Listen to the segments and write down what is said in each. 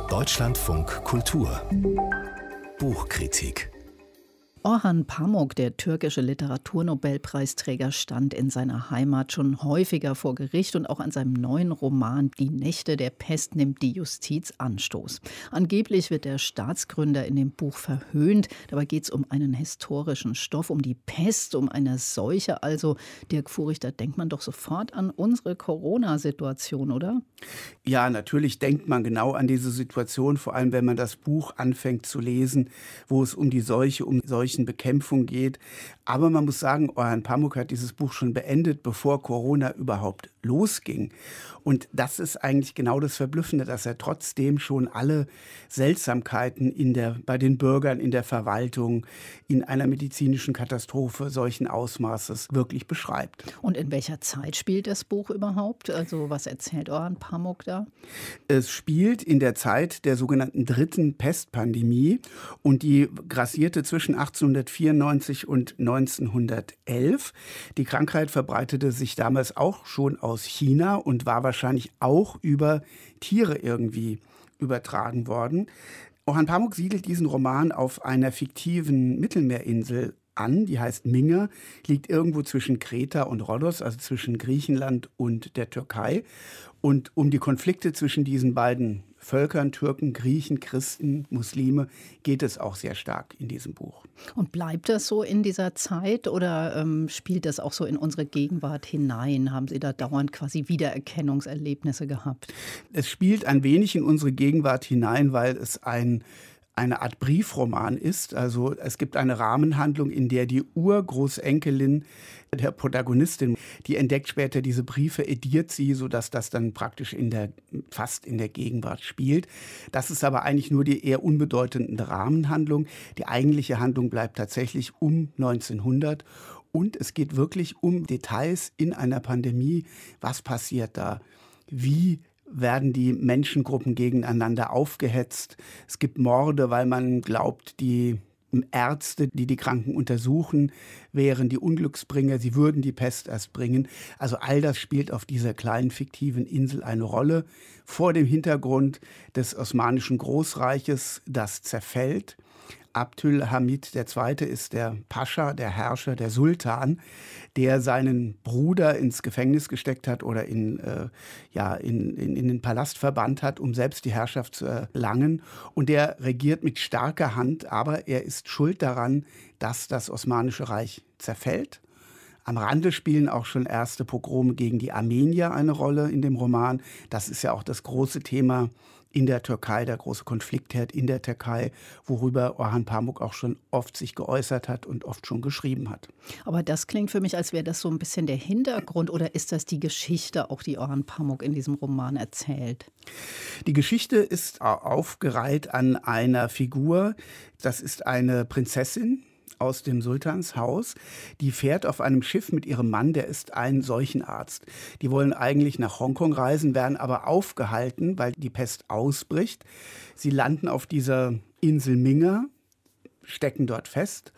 Deutschlandfunk Kultur Buchkritik. Orhan Pamuk, der türkische Literaturnobelpreisträger, stand in seiner Heimat schon häufiger vor Gericht und auch an seinem neuen Roman Die Nächte der Pest nimmt die Justiz Anstoß. Angeblich wird der Staatsgründer in dem Buch verhöhnt. Dabei geht es um einen historischen Stoff, um die Pest, um eine Seuche. Also, Dirk Furich, da denkt man doch sofort an unsere Corona-Situation, oder? Ja, natürlich denkt man genau an diese Situation, vor allem wenn man das Buch anfängt zu lesen, wo es um die Seuche, um Seuchenbekämpfung geht. Aber man muss sagen, Orhan Pamuk hat dieses Buch schon beendet, bevor Corona überhaupt losging. Und das ist eigentlich genau das Verblüffende, dass er trotzdem schon alle Seltsamkeiten bei den Bürgern, in der Verwaltung, in einer medizinischen Katastrophe solchen Ausmaßes wirklich beschreibt. Und in welcher Zeit spielt das Buch überhaupt? Also was erzählt Orhan Pamuk da? Es spielt in der Zeit der sogenannten dritten Pestpandemie und die grassierte zwischen 1894 und 1911. Die Krankheit verbreitete sich damals auch schon aus China und war wahrscheinlich auch über Tiere irgendwie übertragen worden. Orhan Pamuk siedelt diesen Roman auf einer fiktiven Mittelmeerinsel an, die heißt Minga, liegt irgendwo zwischen Kreta und Rhodos, also zwischen Griechenland und der Türkei. Und um die Konflikte zwischen diesen beiden Völkern, Türken, Griechen, Christen, Muslime, geht es auch sehr stark in diesem Buch. Und bleibt das so in dieser Zeit oder spielt das auch so in unsere Gegenwart hinein? Haben Sie da dauernd quasi Wiedererkennungserlebnisse gehabt? Es spielt ein wenig in unsere Gegenwart hinein, weil es eine Art Briefroman ist. Also es gibt eine Rahmenhandlung, in der die Urgroßenkelin der Protagonistin, die entdeckt später diese Briefe, ediert sie, sodass das dann praktisch fast in der Gegenwart spielt. Das ist aber eigentlich nur die eher unbedeutende Rahmenhandlung. Die eigentliche Handlung bleibt tatsächlich um 1900. Und es geht wirklich um Details in einer Pandemie. Was passiert da? Wie werden die Menschengruppen gegeneinander aufgehetzt? Es gibt Morde, weil man glaubt, die Ärzte, die die Kranken untersuchen, wären die Unglücksbringer, sie würden die Pest erst bringen. Also all das spielt auf dieser kleinen fiktiven Insel eine Rolle, vor dem Hintergrund des Osmanischen Großreiches, das zerfällt. Abdülhamid II. Ist der Pascha, der Herrscher, der Sultan, der seinen Bruder ins Gefängnis gesteckt hat oder in den Palast verbannt hat, um selbst die Herrschaft zu erlangen. Und der regiert mit starker Hand, aber er ist schuld daran, dass das Osmanische Reich zerfällt. Am Rande spielen auch schon erste Pogrome gegen die Armenier eine Rolle in dem Roman. Das ist ja auch das große Thema in der Türkei, der große Konfliktherd in der Türkei, worüber Orhan Pamuk auch schon oft sich geäußert hat und oft schon geschrieben hat. Aber das klingt für mich, als wäre das so ein bisschen der Hintergrund, oder ist das die Geschichte, auch die Orhan Pamuk in diesem Roman erzählt? Die Geschichte ist aufgereiht an einer Figur, das ist eine Prinzessin aus dem Sultanshaus, die fährt auf einem Schiff mit ihrem Mann, der ist ein Seuchenarzt. Die wollen eigentlich nach Hongkong reisen, werden aber aufgehalten, weil die Pest ausbricht. Sie landen auf dieser Insel Minga, stecken dort fest.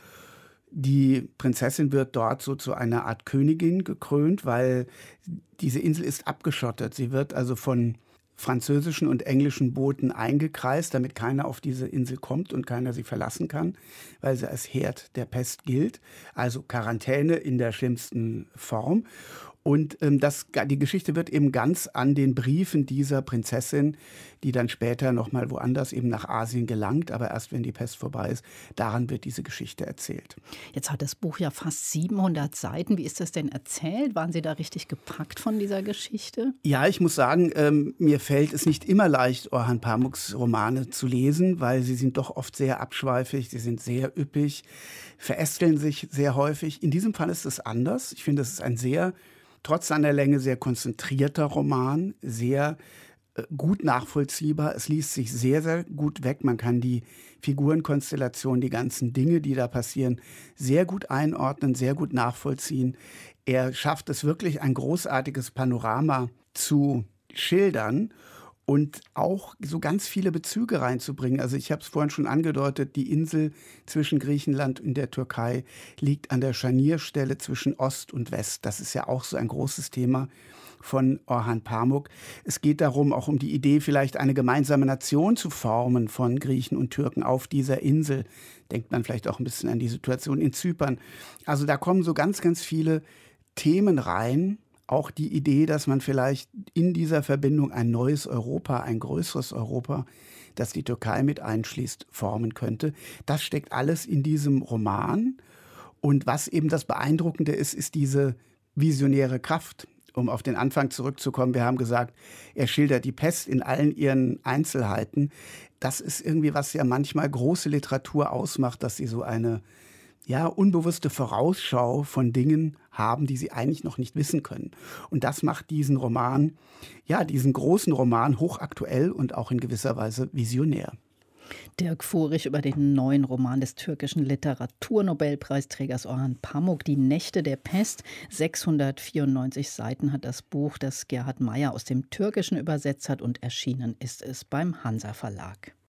Die Prinzessin wird dort so zu einer Art Königin gekrönt, weil diese Insel ist abgeschottet. Sie wird also von französischen und englischen Booten eingekreist, damit keiner auf diese Insel kommt und keiner sie verlassen kann, weil sie als Herd der Pest gilt. Also Quarantäne in der schlimmsten Form. Und die Geschichte wird eben ganz an den Briefen dieser Prinzessin, die dann später noch mal woanders eben nach Asien gelangt, aber erst wenn die Pest vorbei ist, daran wird diese Geschichte erzählt. Jetzt hat das Buch ja fast 700 Seiten. Wie ist das denn erzählt? Waren Sie da richtig gepackt von dieser Geschichte? Ja, ich muss sagen, mir fällt es nicht immer leicht, Orhan Pamuks Romane zu lesen, weil sie sind doch oft sehr abschweifig, sie sind sehr üppig, verästeln sich sehr häufig. In diesem Fall ist es anders. Ich finde, es ist ein trotz seiner Länge sehr konzentrierter Roman, sehr gut nachvollziehbar. Es liest sich sehr, sehr gut weg. Man kann die Figurenkonstellation, die ganzen Dinge, die da passieren, sehr gut einordnen, sehr gut nachvollziehen. Er schafft es wirklich, ein großartiges Panorama zu schildern und auch so ganz viele Bezüge reinzubringen. Also ich habe es vorhin schon angedeutet, die Insel zwischen Griechenland und der Türkei liegt an der Scharnierstelle zwischen Ost und West. Das ist ja auch so ein großes Thema, von Orhan Pamuk. Es geht darum, auch um die Idee, vielleicht eine gemeinsame Nation zu formen von Griechen und Türken auf dieser Insel. Denkt man vielleicht auch ein bisschen an die Situation in Zypern. Also da kommen so ganz, ganz viele Themen rein. Auch die Idee, dass man vielleicht in dieser Verbindung ein neues Europa, ein größeres Europa, das die Türkei mit einschließt, formen könnte. Das steckt alles in diesem Roman. Und was eben das Beeindruckende ist, ist diese visionäre Kraft. Um auf den Anfang zurückzukommen, wir haben gesagt, er schildert die Pest in allen ihren Einzelheiten. Das ist irgendwie, was ja manchmal große Literatur ausmacht, dass sie so eine unbewusste Vorausschau von Dingen haben, die sie eigentlich noch nicht wissen können. Und das macht diesen Roman, diesen großen Roman hochaktuell und auch in gewisser Weise visionär. Dirk Furich über den neuen Roman des türkischen Literaturnobelpreisträgers Orhan Pamuk, Die Nächte der Pest. 694 Seiten hat das Buch, das Gerhard Meyer aus dem Türkischen übersetzt hat, und erschienen ist es beim Hansa Verlag.